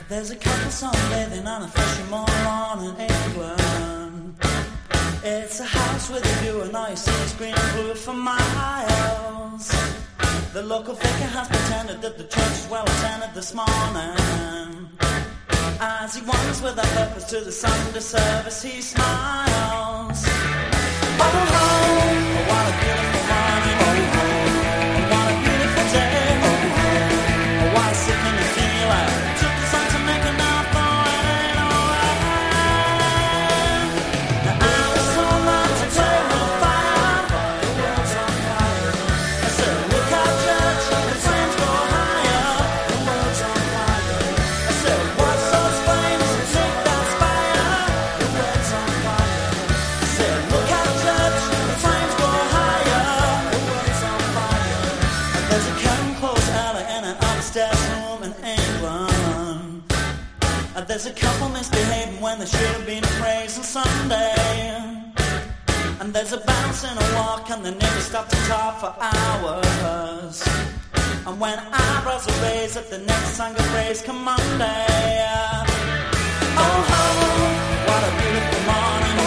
There's a couple sunbathing on a freshly morning lawn in England. It's a house with a view and all you see is green and blue for miles. The local vicar has pretended that the church is well attended this morning. As he wanders with a purpose to the Sunday service, he smiles. Oh, oh, what a beautiful morning. Oh, oh, what a beautiful day. Oh, oh, what a sickening feeling. Took the sun to make an outfall, it ain't alright. Now I was told not to play with the fire, but the world's on fire. I said, look out, church, the flames go higher. The world's on fire. I said, what's those flames that take that fire? The world's on fire. I said, look out, church, the flames go higher. The world's on fire. And there's a curtain closed alley in an upstairs room in England. And there's a couple misbehaving when they should have been praised on Sunday. And there's a bounce and a walk and they never stop to talk for hours. And when eyebrows are raised at the next song of praise come Monday. Oh, oh, what a